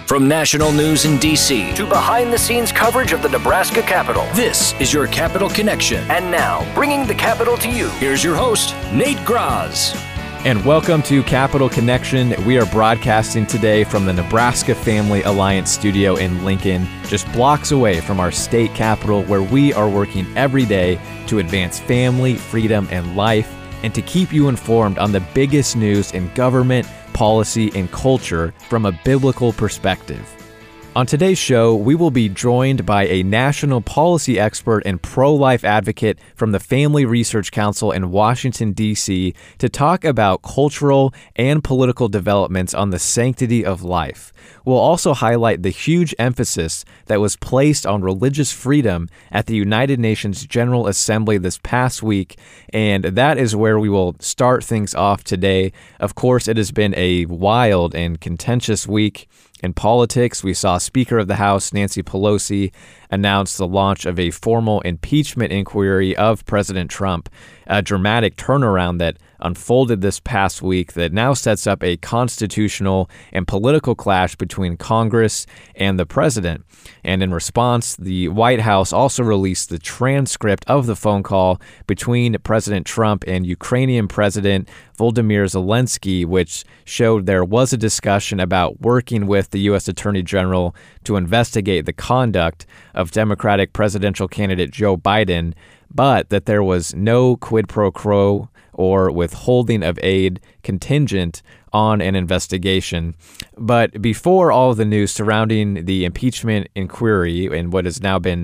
From national news in D.C. to behind-the-scenes coverage of the Nebraska Capitol, this is your Capitol Connection. And now, bringing the Capitol to you, here's your host, Nate Graz. And welcome to Capitol Connection. We are broadcasting today from the Nebraska Family Alliance studio in Lincoln, just blocks away from our state capitol, where we are working every day to advance family, freedom, and life, and to keep you informed on the biggest news in government, policy, and culture from a biblical perspective. On today's show, we will be joined by a national policy expert and pro-life advocate from the Family Research Council in Washington, D.C., to talk about cultural and political developments on the sanctity of life. We'll also highlight the huge emphasis that was placed on religious freedom at the United Nations General Assembly this past week, and that is where we will start things off today. Of course, it has been a wild and contentious week in politics. We saw Speaker of the House Nancy Pelosi announce the launch of a formal impeachment inquiry of President Trump, a dramatic turnaround that unfolded this past week that now sets up a constitutional and political clash between Congress and the president. And in response, the White House also released the transcript of the phone call between President Trump and Ukrainian President Volodymyr Zelensky, which showed there was a discussion about working with the U.S. Attorney General to investigate the conduct of Democratic presidential candidate Joe Biden, but that there was no quid pro quo or withholding of aid contingent on an investigation. But before all of the news surrounding the impeachment inquiry and what has now been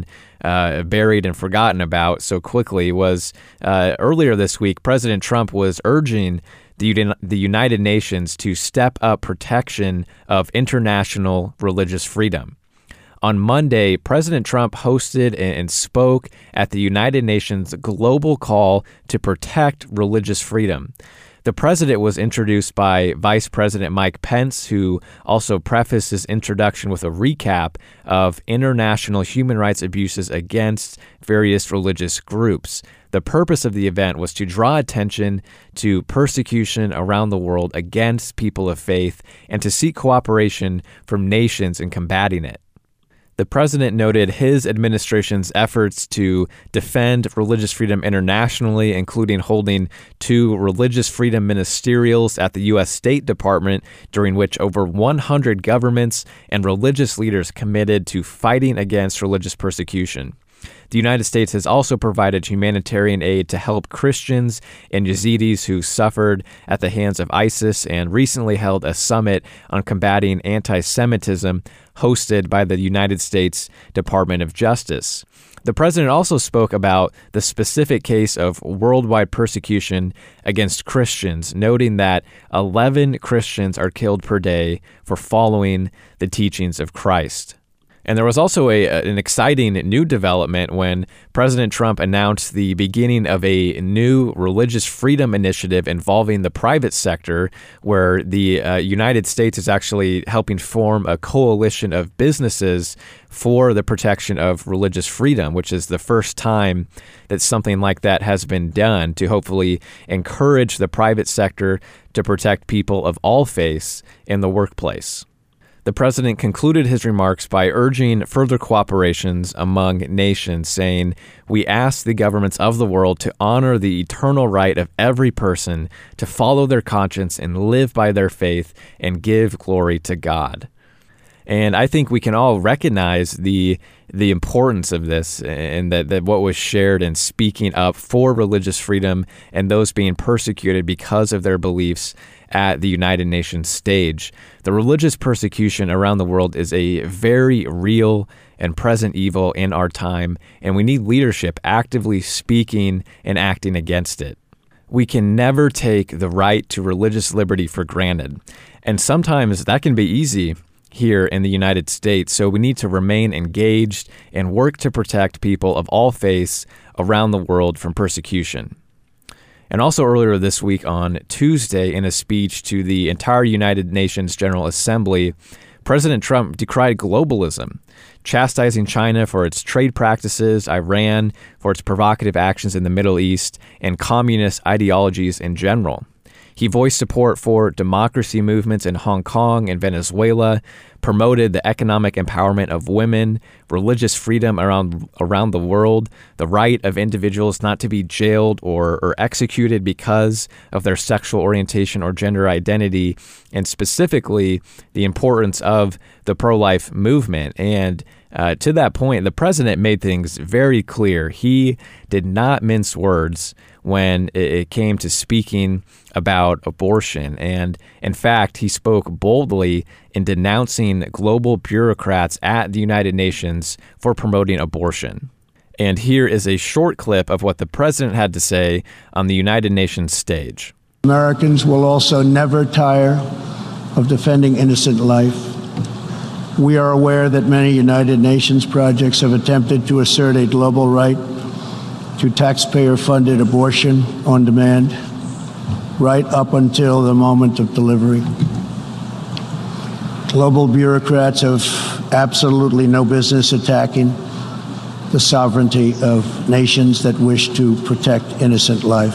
buried and forgotten about so quickly was earlier this week, President Trump was urging the United Nations to step up protection of international religious freedom. On Monday, President Trump hosted and spoke at the United Nations global call to protect religious freedom. The president was introduced by Vice President Mike Pence, who also prefaced his introduction with a recap of international human rights abuses against various religious groups. The purpose of the event was to draw attention to persecution around the world against people of faith and to seek cooperation from nations in combating it. The president noted his administration's efforts to defend religious freedom internationally, including holding 2 religious freedom ministerials at the U.S. State Department, during which over 100 governments and religious leaders committed to fighting against religious persecution. The United States has also provided humanitarian aid to help Christians and Yazidis who suffered at the hands of ISIS, and recently held a summit on combating anti-Semitism hosted by the United States Department of Justice. The president also spoke about the specific case of worldwide persecution against Christians, noting that 11 Christians are killed per day for following the teachings of Christ. And there was also an exciting new development when President Trump announced the beginning of a new religious freedom initiative involving the private sector, where the United States is actually helping form a coalition of businesses for the protection of religious freedom, which is the first time that something like that has been done, to hopefully encourage the private sector to protect people of all faiths in the workplace. The president concluded his remarks by urging further cooperations among nations, saying, "We ask the governments of the world to honor the eternal right of every person to follow their conscience and live by their faith and give glory to God." And I think we can all recognize the importance of this, and that what was shared in speaking up for religious freedom and those being persecuted because of their beliefs at the United Nations stage. The religious persecution around the world is a very real and present evil in our time, and we need leadership actively speaking and acting against it. We can never take the right to religious liberty for granted, and sometimes that can be easy here in the United States, so we need to remain engaged and work to protect people of all faiths around the world from persecution. And also earlier this week on Tuesday, in a speech to the entire United Nations General Assembly, President Trump decried globalism, chastising China for its trade practices, Iran for its provocative actions in the Middle East, and communist ideologies in general. He voiced support for democracy movements in Hong Kong and Venezuela, promoted the economic empowerment of women, religious freedom around the world, the right of individuals not to be jailed or executed because of their sexual orientation or gender identity, and specifically the importance of the pro-life movement. And to that point, the president made things very clear. He did not mince words when it came to speaking about abortion. And in fact, he spoke boldly in denouncing global bureaucrats at the United Nations for promoting abortion. And here is a short clip of what the president had to say on the United Nations stage. Americans will also never tire of defending innocent life. We are aware that many United Nations projects have attempted to assert a global right to taxpayer-funded abortion on demand, right up until the moment of delivery. Global bureaucrats have absolutely no business attacking the sovereignty of nations that wish to protect innocent life.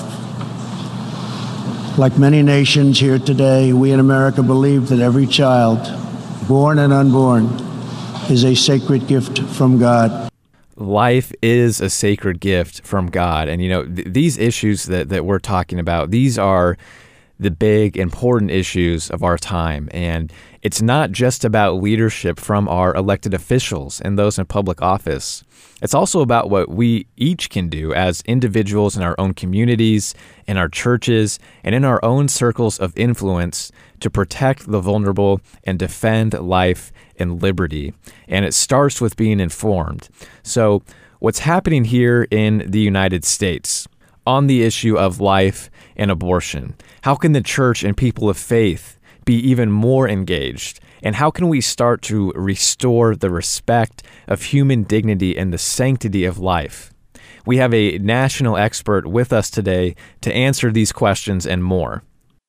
Like many nations here today, we in America believe that every child, born and unborn, is a sacred gift from God. Life is a sacred gift from God. And, these issues that we're talking about, these are the big, important issues of our time. And it's not just about leadership from our elected officials and those in public office. It's also about what we each can do as individuals in our own communities, in our churches, and in our own circles of influence to protect the vulnerable and defend life and liberty. And it starts with being informed. So what's happening here in the United States on the issue of life and abortion? How can the church and people of faith be even more engaged? And how can we start to restore the respect of human dignity and the sanctity of life? We have a national expert with us today to answer these questions and more.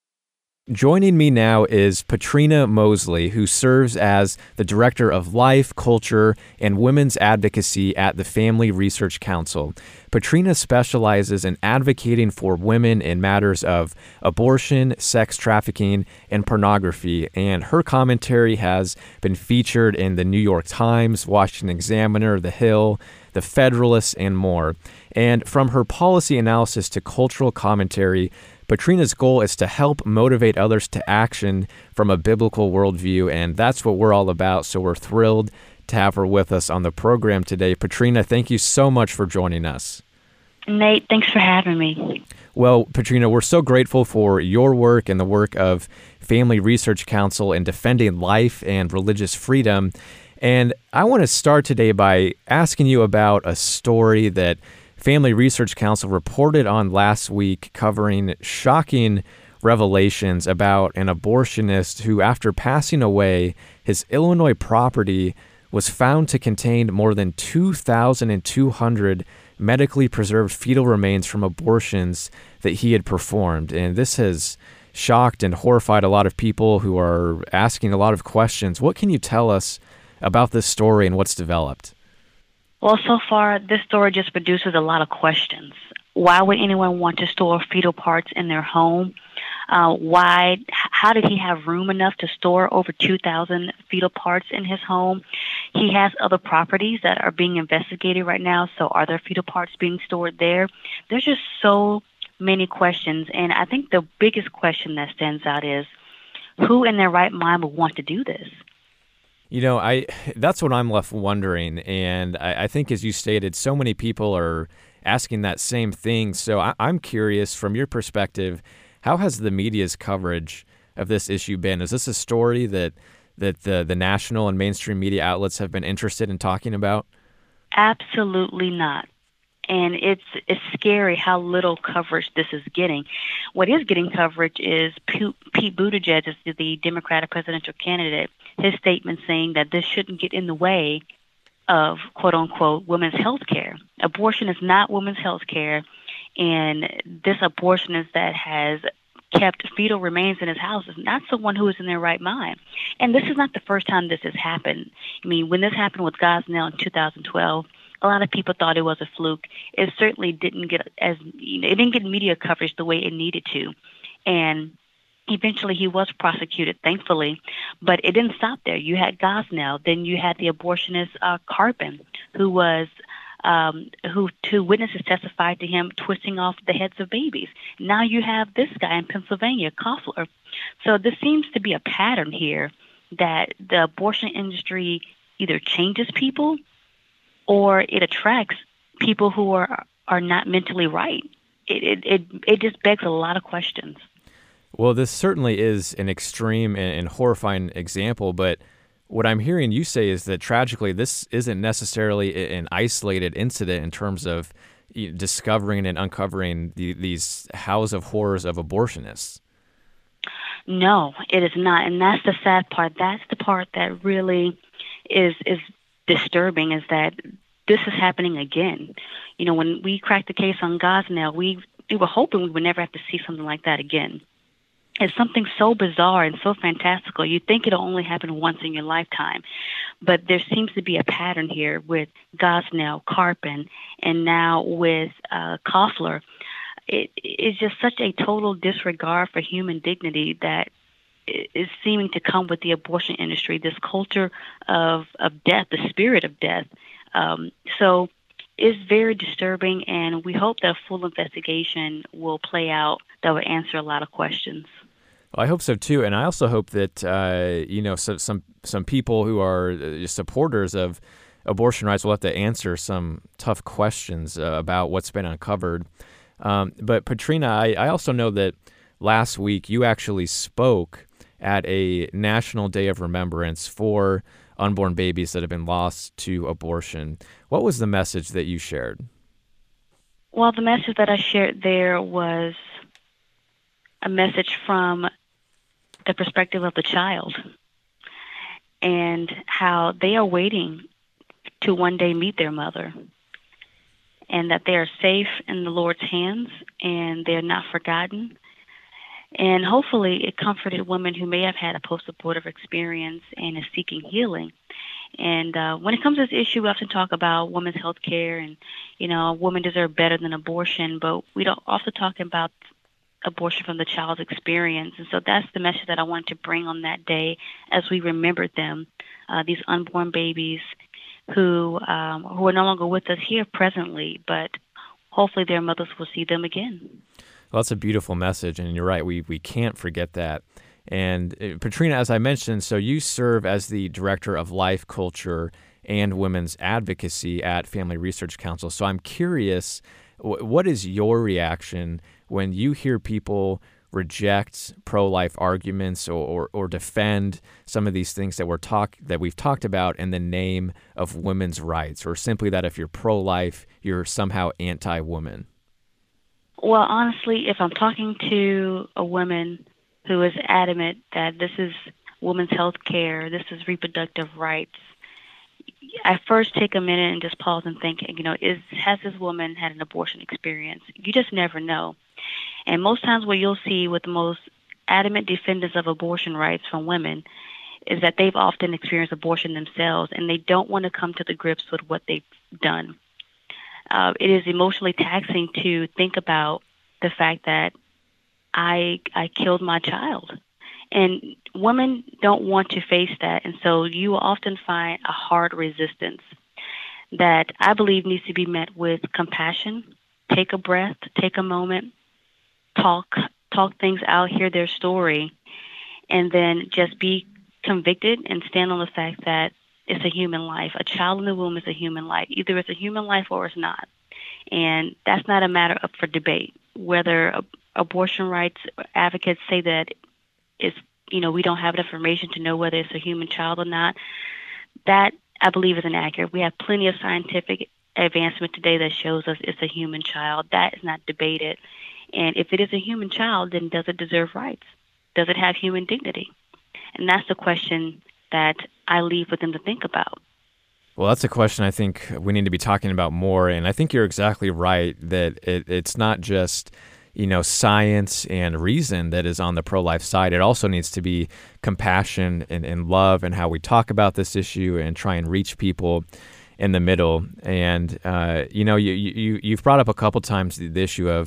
Joining me now is Patrina Mosley, who serves as the Director of Life, Culture, and Women's Advocacy at the Family Research Council. Patrina specializes in advocating for women in matters of abortion, sex trafficking, and pornography, and her commentary has been featured in the New York Times, Washington Examiner, The Hill, The Federalist, and more. And from her policy analysis to cultural commentary, Patrina's goal is to help motivate others to action from a biblical worldview, and that's what we're all about. So we're thrilled to have her with us on the program today. Patrina, thank you so much for joining us. Nate, thanks for having me. Well, Patrina, we're so grateful for your work and the work of Family Research Council in defending life and religious freedom. And I want to start today by asking you about a story that Family Research Council reported on last week, covering shocking revelations about an abortionist who, after passing away, his Illinois property was found to contain more than 2,200 medically preserved fetal remains from abortions that he had performed. And this has shocked and horrified a lot of people who are asking a lot of questions. What can you tell us about this story and what's developed? Well, so far, this story just produces a lot of questions. Why would anyone want to store fetal parts in their home? How did he have room enough to store over 2,000 fetal parts in his home? He has other properties that are being investigated right now, so are there fetal parts being stored there? There's just so many questions, and I think the biggest question that stands out is, who in their right mind would want to do this? That's what I'm left wondering, and I think, as you stated, so many people are asking that same thing. So I'm curious, from your perspective, how has the media's coverage of this issue been? Is this a story that the national and mainstream media outlets have been interested in talking about? Absolutely not. And it's scary how little coverage this is getting. What is getting coverage is Pete Buttigieg, is the Democratic presidential candidate, his statement saying that this shouldn't get in the way of, quote unquote, women's health care. Abortion is not women's health care. And this abortionist that has kept fetal remains in his house is not someone who is in their right mind. And this is not the first time this has happened. I mean, when this happened with Gosnell in 2012, a lot of people thought it was a fluke. It certainly didn't get it didn't get media coverage the way it needed to. And Eventually, he was prosecuted, thankfully, but it didn't stop there. You had Gosnell, then you had the abortionist Carpin, who two witnesses testified to him twisting off the heads of babies. Now you have this guy in Pennsylvania, Koffler. So there seems to be a pattern here that the abortion industry either changes people or it attracts people who are not mentally right. It just begs a lot of questions. Well, this certainly is an extreme and horrifying example, but what I'm hearing you say is that tragically this isn't necessarily an isolated incident in terms of discovering and uncovering these house of horrors of abortionists. No, it is not, and that's the sad part. That's the part that really is disturbing, is that this is happening again. You know, when we cracked the case on Gosnell, we were hoping we would never have to see something like that again. It's something so bizarre and so fantastical. You think it'll only happen once in your lifetime. But there seems to be a pattern here with Gosnell, Carpin, and now with Koffler. It's just such a total disregard for human dignity that is seeming to come with the abortion industry, this culture of death, the spirit of death. So it's very disturbing, and we hope that a full investigation will play out that will answer a lot of questions. Well, I hope so too, and I also hope that some people who are supporters of abortion rights will have to answer some tough questions about what's been uncovered. But Patrina, I also know that last week you actually spoke at a National Day of Remembrance for unborn babies that have been lost to abortion. What was the message that you shared? Well, the message that I shared there was a message from the perspective of the child and how they are waiting to one day meet their mother, and that they are safe in the Lord's hands and they're not forgotten. And hopefully it comforted women who may have had a post-abortive experience and is seeking healing. And when it comes to this issue, we often talk about women's health care and, women deserve better than abortion, but we don't often talk about abortion from the child's experience. And so that's the message that I wanted to bring on that day as we remembered them, these unborn babies who are no longer with us here presently, but hopefully their mothers will see them again. Well, that's a beautiful message, and you're right. We can't forget that. And Patrina, as I mentioned, so you serve as the Director of Life, Culture, and Women's Advocacy at Family Research Council. So I'm curious, what is your reaction when you hear people reject pro-life arguments or defend some of these things that we've talked about in the name of women's rights, or simply that if you're pro-life, you're somehow anti-woman? Well, honestly, if I'm talking to a woman who is adamant that this is women's health care, this is reproductive rights, I first take a minute and just pause and think, has this woman had an abortion experience? You just never know. And most times what you'll see with the most adamant defenders of abortion rights from women is that they've often experienced abortion themselves, and they don't want to come to the grips with what they've done. It is emotionally taxing to think about the fact that I killed my child. And women don't want to face that, and so you will often find a hard resistance that I believe needs to be met with compassion. Take a breath, take a moment, talk things out, hear their story, and then just be convicted and stand on the fact that it's a human life. A child in the womb is a human life. Either it's a human life or it's not. And that's not a matter up for debate. Whether abortion rights advocates say that it's, we don't have information to know whether it's a human child or not, that I believe is inaccurate. We have plenty of scientific advancement today that shows us it's a human child. That is not debated. And if it is a human child, then does it deserve rights? Does it have human dignity? And that's the question that I leave with them to think about. Well, that's a question I think we need to be talking about more. And I think you're exactly right that it's not just, science and reason that is on the pro-life side. It also needs to be compassion and love and how we talk about this issue and try and reach people in the middle. And, you've brought up a couple times the issue of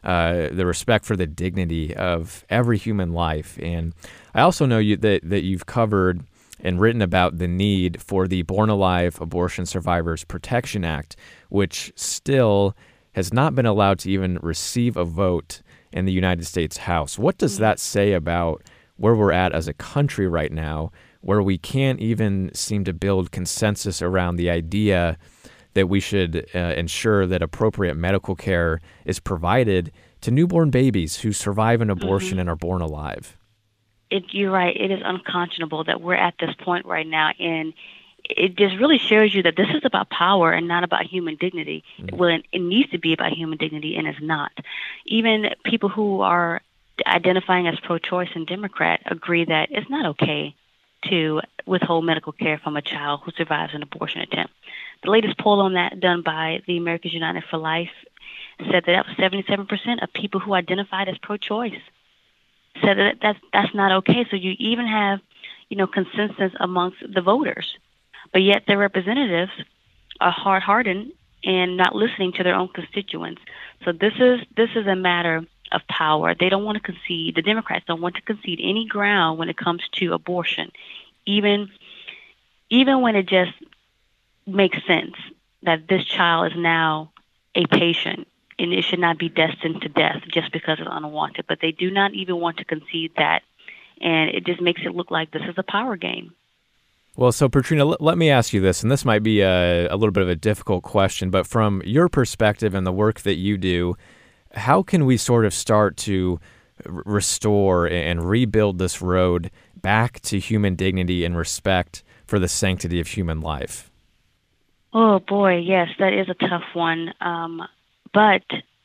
the respect for the dignity of every human life. And I also know that you've covered and written about the need for the Born Alive Abortion Survivors Protection Act, which still has not been allowed to even receive a vote in the United States House. What does that say about where we're at as a country right now, where we can't even seem to build consensus around the idea that we should ensure that appropriate medical care is provided to newborn babies who survive an abortion and are born alive? You're right. It is unconscionable that we're at this point right now, and it just really shows you that this is about power and not about human dignity. Well, it needs to be about human dignity, and it's not. Even people who are identifying as pro-choice and Democrat agree that it's not okay to withhold medical care from a child who survives an abortion attempt. The latest poll on that, done by the Americans United for Life, said that was 77% of people who identified as pro-choice said that that's not okay. So you even have, consensus amongst the voters, but yet their representatives are hard-hardened and not listening to their own constituents. So this is a matter of power. They don't want to concede. The Democrats don't want to concede any ground when it comes to abortion, even when it just makes sense that this child is now a patient and it should not be destined to death just because it's unwanted. But they do not even want to concede that, and it just makes it look like this is a power game. Well, so Petrina, let me ask you this, and this might be a little bit of a difficult question, but from your perspective and the work that you do, how can we sort of start to restore and rebuild this road back to human dignity and respect for the sanctity of human life? Oh, boy, yes, that is a tough one. But,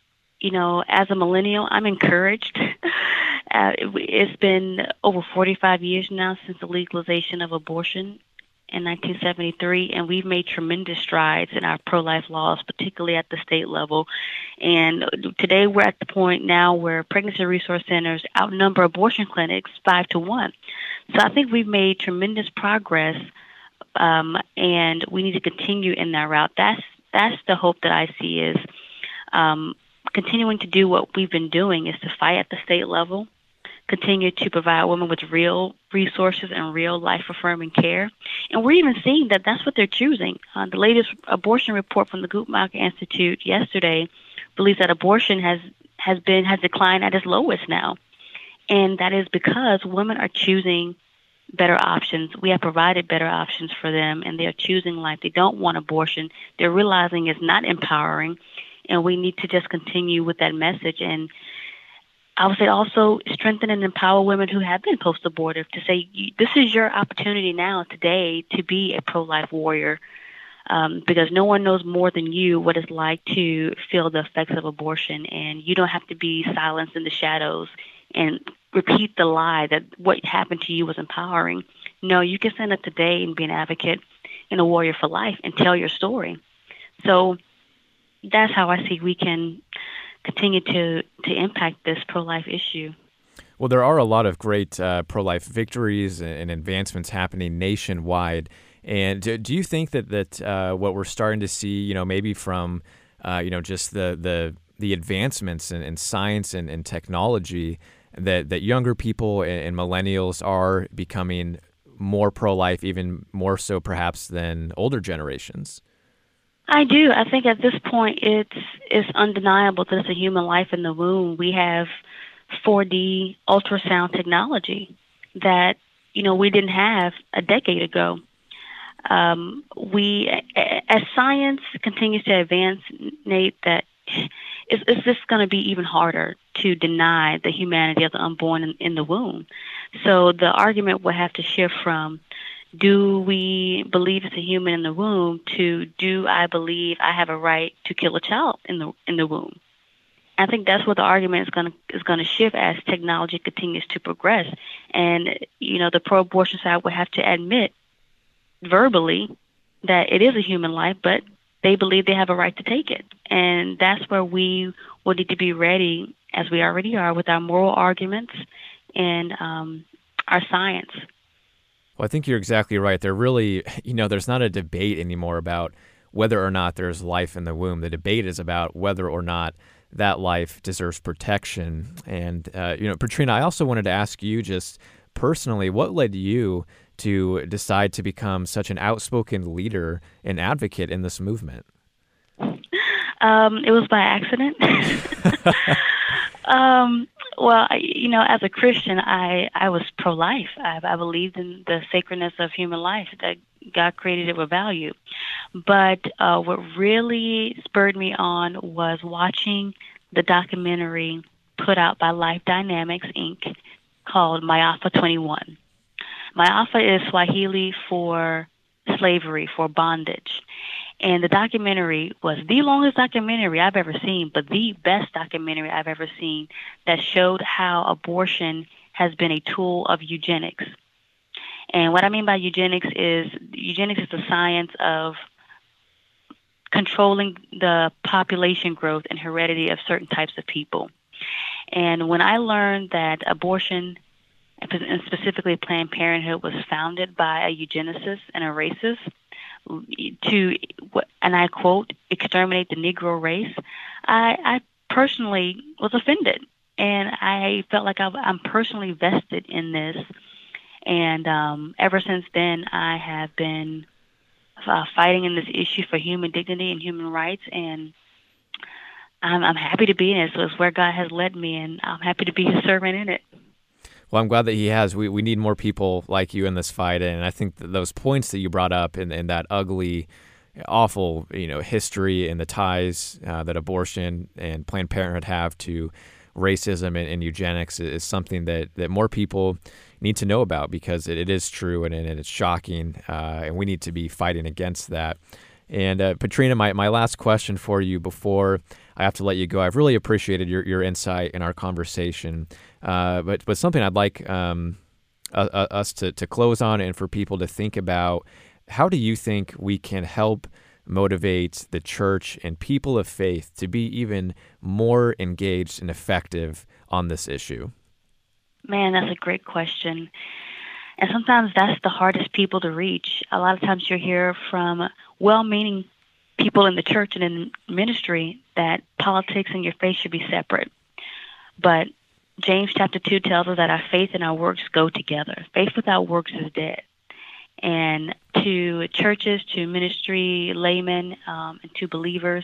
as a millennial, I'm encouraged. It's been over 45 years now since the legalization of abortion in 1973, and we've made tremendous strides in our pro-life laws, particularly at the state level. And today we're at the point now where pregnancy resource centers outnumber abortion clinics 5-1. So I think we've made tremendous progress, and we need to continue in that route. That's the hope that I see is continuing to do what we've been doing, is to fight at the state level, continue to provide women with real resources and real life-affirming care. And we're even seeing that that's what they're choosing. The latest abortion report from the Guttmacher Institute yesterday believes that abortion has declined at its lowest now. And that is because women are choosing better options. We have provided better options for them, and they are choosing life. They don't want abortion. They're realizing it's not empowering, and we need to just continue with that message. And I would say also strengthen and empower women who have been post-abortive to say, this is your opportunity now today to be a pro-life warrior, because no one knows more than you what it's like to feel the effects of abortion, and you don't have to be silenced in the shadows and repeat the lie that what happened to you was empowering. No, you can stand up today and be an advocate and a warrior for life and tell your story. So that's how I see we can continue to impact this pro-life issue. Well, there are a lot of great pro-life victories and advancements happening nationwide. And do you think that what we're starting to see, maybe from, just the advancements in science and technology, that younger people and millennials are becoming more pro-life, even more so perhaps than older generations? I do. I think at this point it's undeniable that it's a human life in the womb. We have 4D ultrasound technology that, we didn't have a decade ago. As science continues to advance, Nate, that it's just going to be even harder to deny the humanity of the unborn in the womb. So the argument will have to shift from, do we believe it's a human in the womb, to do I believe I have a right to kill a child in the womb? I think that's what the argument is going to shift as technology continues to progress. And the pro-abortion side would have to admit verbally that it is a human life, but they believe they have a right to take it. And that's where we will need to be ready, as we already are, with our moral arguments and our science. Well, I think you're exactly right. There really, there's not a debate anymore about whether or not there's life in the womb. The debate is about whether or not that life deserves protection. And, Patrina, I also wanted to ask you just personally, what led you to decide to become such an outspoken leader and advocate in this movement? It was by accident. Well, as a Christian, I was pro-life. I believed in the sacredness of human life, that God created it with value. But what really spurred me on was watching the documentary put out by Life Dynamics, Inc., called Maafa 21. Maafa is Swahili for slavery, for bondage. And the documentary was the longest documentary I've ever seen, but the best documentary I've ever seen, that showed how abortion has been a tool of eugenics. And what I mean by eugenics is the science of controlling the population growth and heredity of certain types of people. And when I learned that abortion, and specifically Planned Parenthood, was founded by a eugenicist and a racist to, and I quote, exterminate the Negro race, I personally was offended. And I felt like I'm personally vested in this. And ever since then, I have been fighting in this issue for human dignity and human rights. And I'm happy to be in it. So it's where God has led me, and I'm happy to be His servant in it. Well, I'm glad that He has. We need more people like you in this fight, and I think that those points that you brought up in that ugly, awful, history and the ties that abortion and Planned Parenthood have to racism and eugenics is something that more people need to know about, because it is true and it's shocking, and we need to be fighting against that. And Patrina, my last question for you before I have to let you go. I've really appreciated your insight in our conversation, but something I'd like us to close on, and for people to think about: how do you think we can help motivate the church and people of faith to be even more engaged and effective on this issue? Man, that's a great question. And sometimes that's the hardest people to reach. A lot of times you'll hear from well-meaning people in the church and in ministry that politics and your faith should be separate. But James chapter 2 tells us that our faith and our works go together. Faith without works is dead. And to churches, to ministry, laymen, and to believers,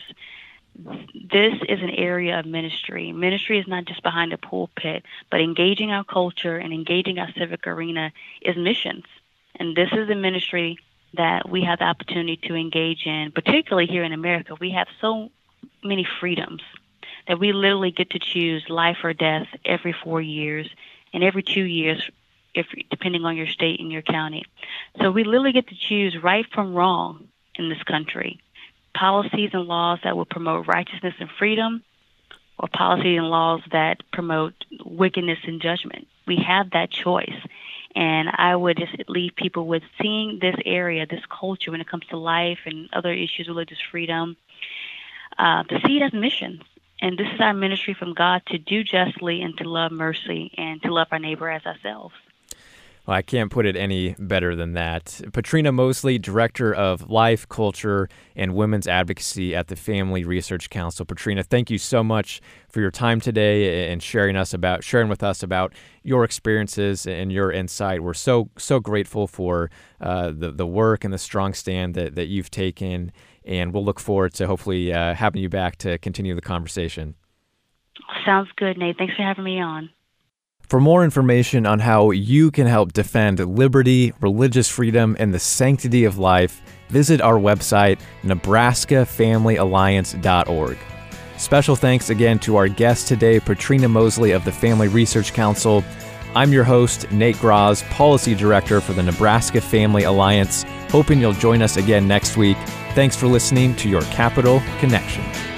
this is an area of ministry. Ministry is not just behind a pulpit, but engaging our culture and engaging our civic arena is missions. And this is a ministry that we have the opportunity to engage in, particularly here in America. We have so many freedoms that we literally get to choose life or death every 4 years and every 2 years, depending on your state and your county. So we literally get to choose right from wrong in this country. Policies and laws that will promote righteousness and freedom, or policies and laws that promote wickedness and judgment. We have that choice. And I would just leave people with seeing this area, this culture, when it comes to life and other issues, religious freedom, to see it as missions. And this is our ministry from God, to do justly and to love mercy and to love our neighbor as ourselves. Well, I can't put it any better than that. Patrina Mosley, Director of Life, Culture, and Women's Advocacy at the Family Research Council. Patrina, thank you so much for your time today and sharing with us about your experiences and your insight. We're so grateful for the work and the strong stand that you've taken, and we'll look forward to hopefully having you back to continue the conversation. Sounds good, Nate. Thanks for having me on. For more information on how you can help defend liberty, religious freedom, and the sanctity of life, visit our website, nebraskafamilyalliance.org. Special thanks again to our guest today, Patrina Mosley of the Family Research Council. I'm your host, Nate Graz, Policy Director for the Nebraska Family Alliance, hoping you'll join us again next week. Thanks for listening to your Capital Connection.